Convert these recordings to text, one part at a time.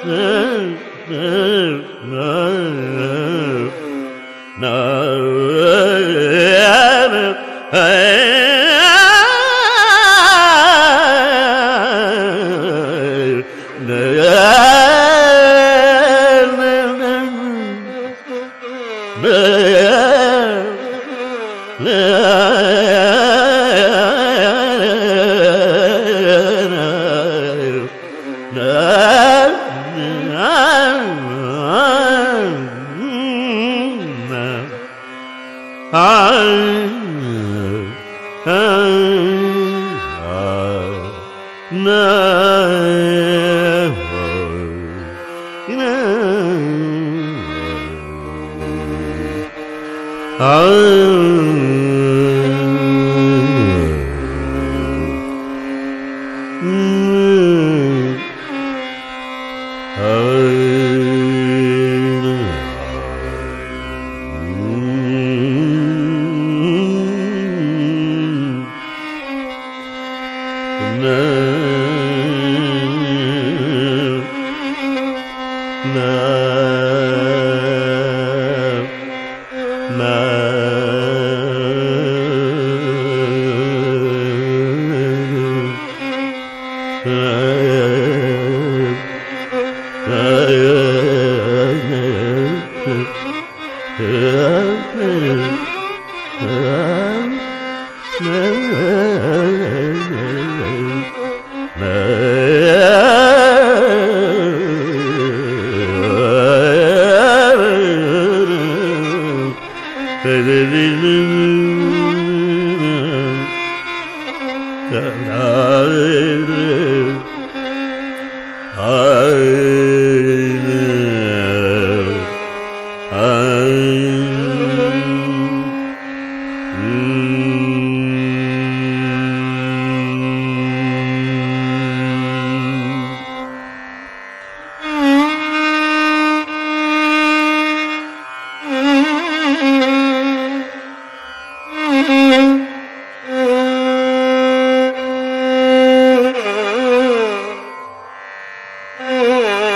Mm-hmm.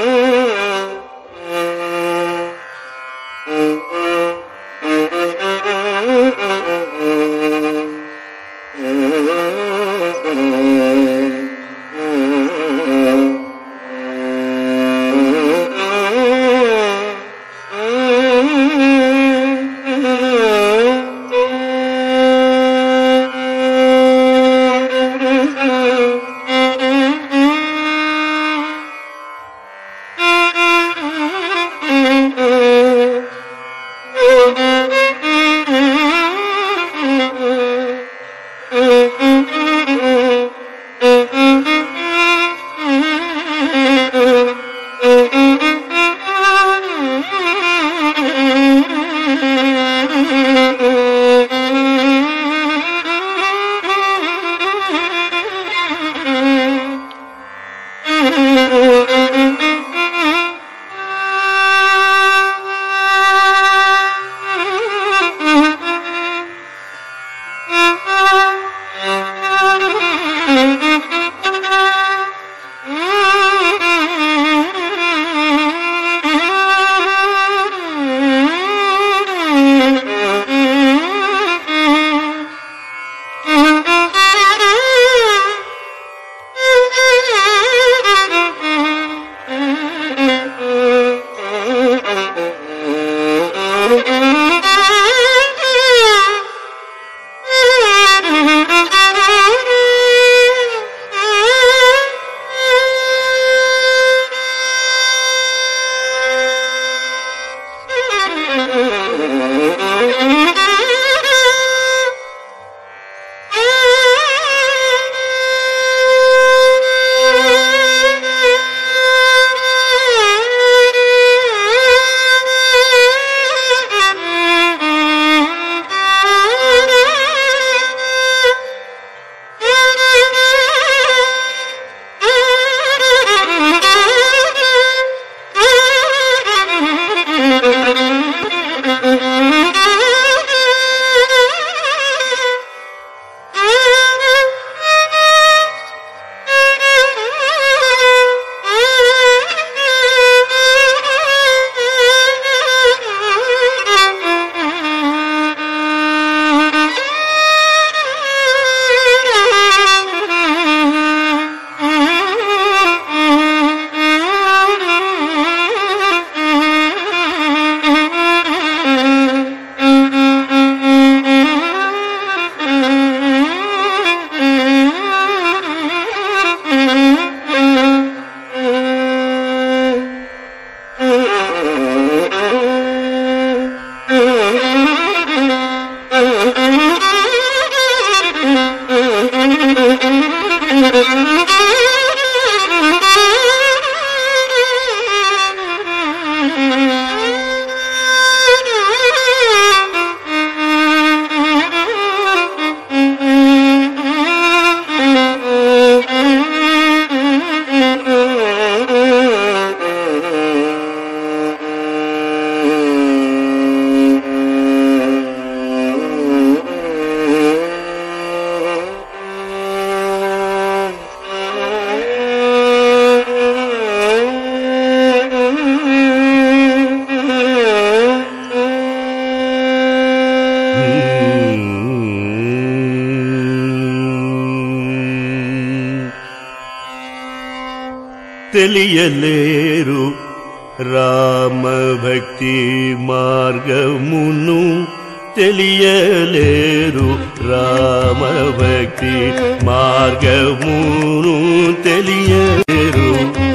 తెలియలేరు Rama భక్తి మార్గమును తెలియలేరు రామ భక్తి మార్గమును తెలియలేరు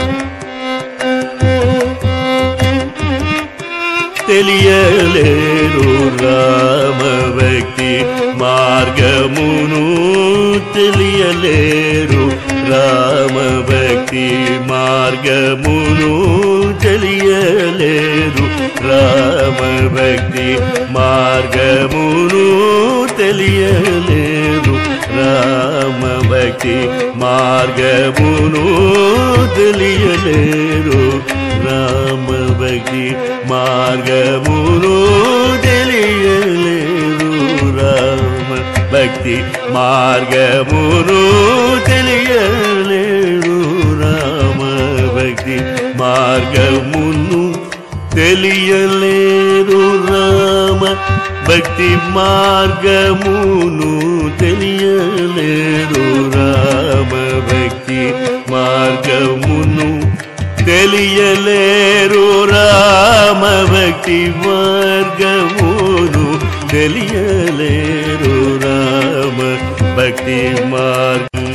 తెలియలేరు రామ భక్తి మార్గమును తెలియలేరు రామ భక్తి మార్గమును తెలియలేరు రామ భక్తి మార్గమును తెలియలేరు రామ భక్తి మార్గమును తెలియలేరు రామ భక్తి మార్గమును తెలియలేరు రామ భక్తి మార్గమును తెలియలేరు రామ భక్తి మార్గమును తెలియలేరు రామ భక్తి మార్గమును తెలియలేరు రామ భక్తి మార్గమును తెలియలేరు రామ భక్తి మార్గమును తెలియలేరు రామ భక్తి మార్గం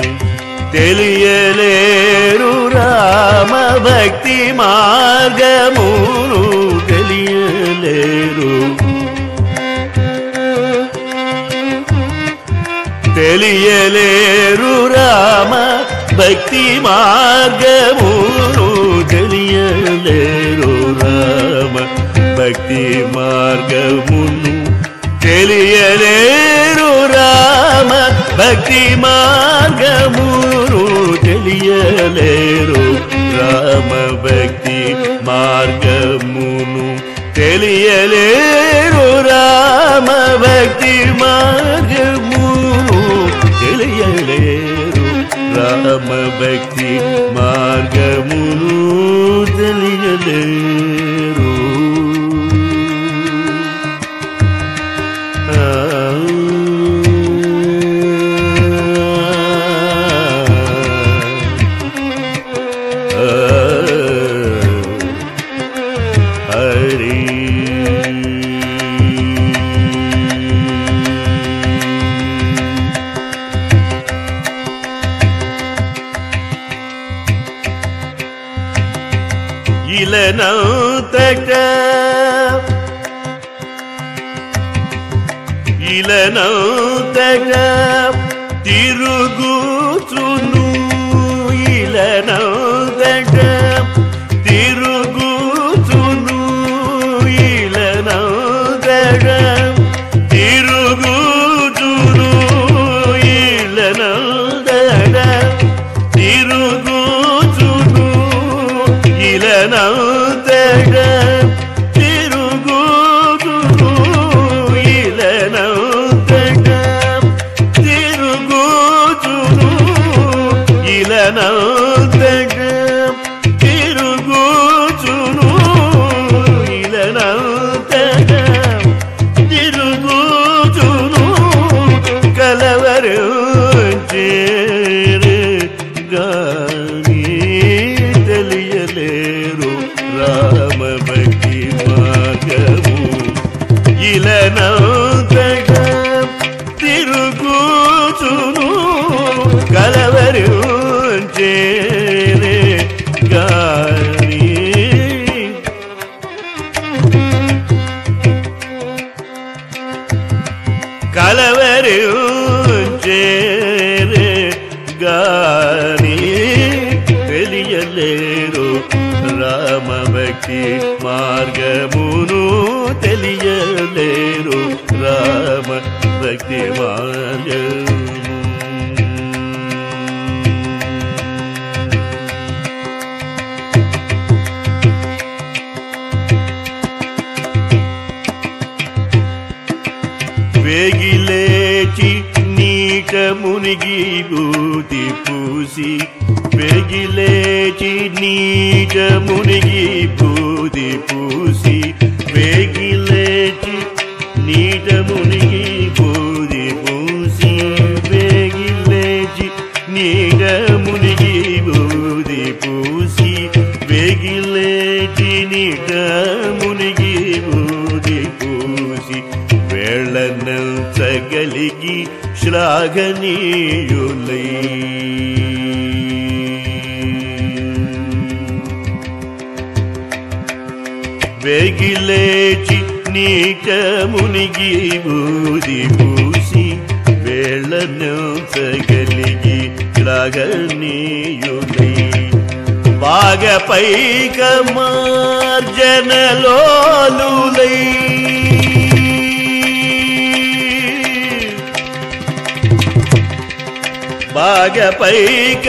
తెలియలేరు రామ భక్తి మార్గమును తెలియలేరు తెలియలేరు రామ భక్తి మార్గమును తెలియలేరు రామ భక్తి మార్గమును తెలియలేరు రామ భక్తి మార్గమును తెలియలేరు రామ భక్తి మార్గమును తెలియలేరు రామ భక్తి మార్గమును తెలియలేరు రామ భక్తి మార్గమును తెలియలేరు ఇలనౌతగ తిరుగుచును ఇలనౌతగ తిరుగుచును ఇలనౌతగ తిరుగుచును ఇలనౌతగ తిరుగుచును ఇలనౌతగ తెలియలేరు రామ భక్తి మార్గము ఇలనౌతగ తిరుగుచును కలవరించేరే గాని కలవరించేరే గాని తెలియలేరు రామ భక్తి మార్గమును తెలియలేరు రామ భక్తి మార్గము వేగిలేచి నీట మునిగి బూది పూసి వేగిలేచి నీట మునిగి బూది పూసి వేగిలేచి నీట మునిగి బూది పూసి వేగిలేచి నీట మునిగి బూది పూసి నీట మునిగి బూది పూసి వేళనంచగలిగి శ్లాఘనీయులై వేగిలేచి నీట మునిగి బూది పూసి వేళనంచగలిగి శ్లాఘనీయులై బాగపైక మార్జనలోలులై బాగపైక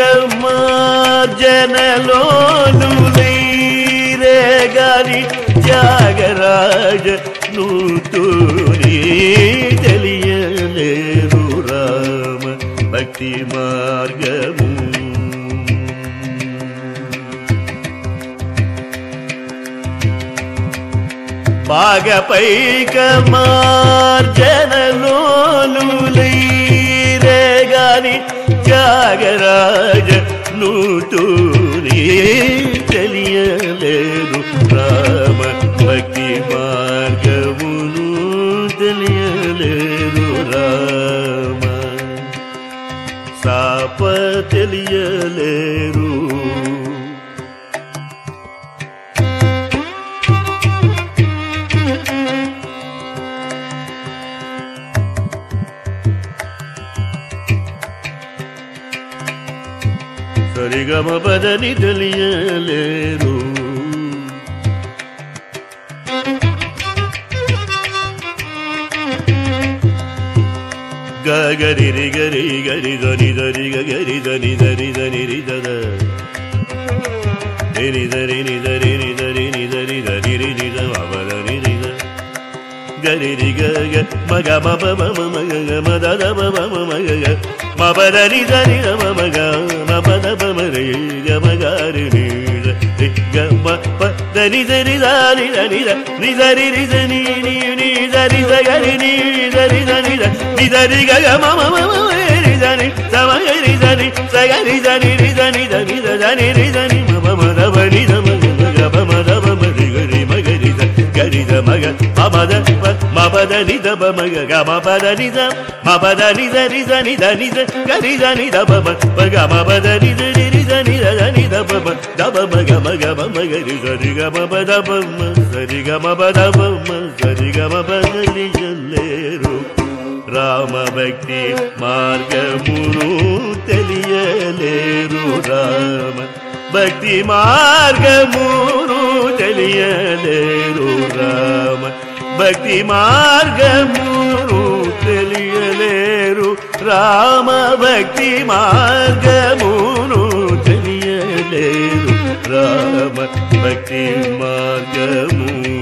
మార్జనలోలులై రేగాని త్యాగరాజ నూతూరి తెలియలేరు రామ భక్తి మార్గము బాగపైక మార్జనలోలులై రేగాని త్యాగరాజ నూతూరి తెలియలేరు రామ భక్తి మార్గమును తెలియలేరు రామ సాప తెలియలేరు సరిగమ పదని తెలియలేరు గరి గరి గరి దని దరి గరి దని దరి దని రి దద ని దరి ని దరి ని దరి ని దరి దరి రి ని ద అవదని రి ద గరి రి గ మగ మప మమ మగ మద ద మమ మగ మ పద ని దని ద మమ గ మ పద పమ రి గ మ గ రి ని ద రి గ మ ప ద ని ద రి ద ని ద ని ద ని ద రి రి ద ని ని ని ద రి ద గ రి ని ద రి ద ని ద ని ద రి గ గ మ మ మ మ రి ద ని ద మ గ రి ద ని స గ రి ద ని రి ద ని ద ని ద ద ని రి ద ని మ మ మ ద వ ని ద మ గ మ మ ద మ మ రి గ రి మ గ రి ద గ రి ద మ గ మ మ ద మ ప ద ని ద బ మ గ గ మ ప ద ని ద మ ప ద ని ద రి ద ని ద ని ద గ రి ద ని ద బ మ ప గ మ ప ద ని ద రి రి ద ని ద ద ని ద బ మ ద బ మ గ మ గ మ మ గ రి ద రి గ మ ప ద బ మ స రి గ మ ప ద బ మ స రి గ మ ప ద ని జల్లేరు రామ భక్తి మార్గమును తెలియలేరు రామ భక్తి మార్గమును తెలియలేరు రామ భక్తి మార్గమును తెలియలేరు రామ భక్తి మార్గమును తెలియలేరు రామ భక్తి మార్గము